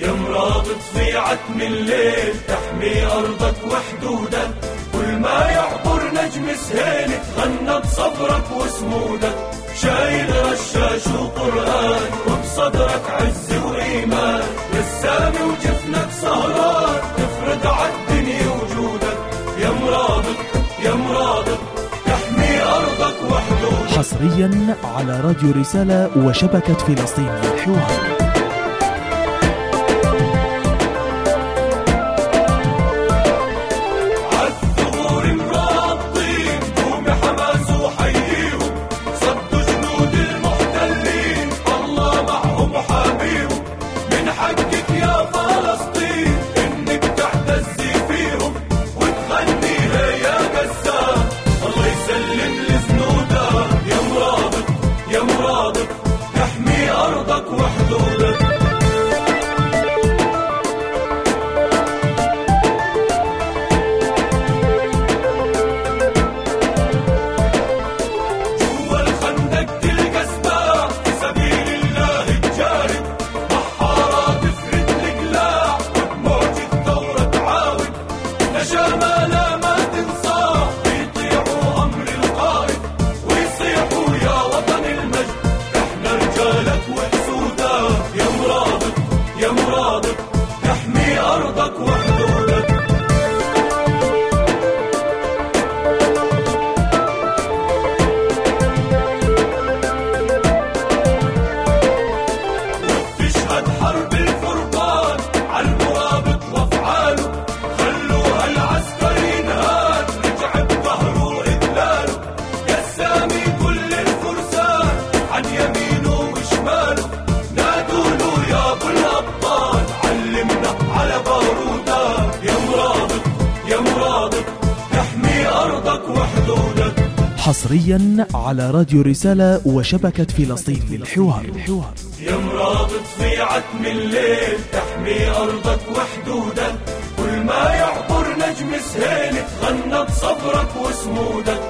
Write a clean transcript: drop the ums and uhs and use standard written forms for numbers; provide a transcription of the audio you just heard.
يا مرابط في عتم الليل تحمي أرضك وحدودك، كل ما يعبر نجم سهيل تغنى بصبرك وسمودك، شايل رشاش وقرآن وبصدرك عز وإيمان، للسامي وجفنك سهران تفرد عالدنيا وجودك، يا مرابط يا مرابط تحمي أرضك وحدودك. حصريا على راديو رسالة وشبكة فلسطين للحوار. حصريا على راديو رسالة وشبكة فلسطين للحوار. يا مرابط في عتم الليل تحمي أرضك وحدودك، كل ما يعبر نجم سهيل تغنى بصبرك وسمودك،